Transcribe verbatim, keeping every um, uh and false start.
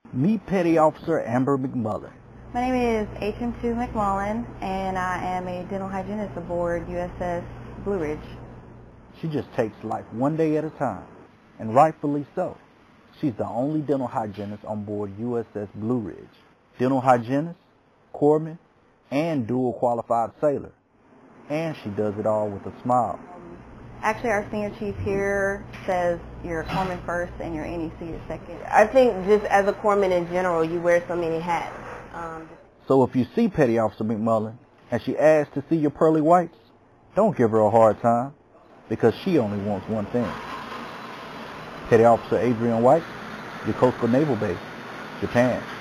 Meet Petty Officer Amber McMullen. My name is H M two McMullen, and I am a dental hygienist aboard U S S Blue Ridge. She just takes life one day at a time, and rightfully so. She's the only dental hygienist on board U S S Blue Ridge. Dental hygienist, corpsman, and dual qualified sailor. And she does it all with a smile. Actually, our senior chief here says you're a corpsman first and your N E C is second. I think just as a corpsman in general, you wear so many hats. Um, so if you see Petty Officer McMullen and she asks to see your pearly whites, don't give her a hard time, because she only wants one thing. Petty Officer Adrian White, Yokosuka Naval Base, Japan.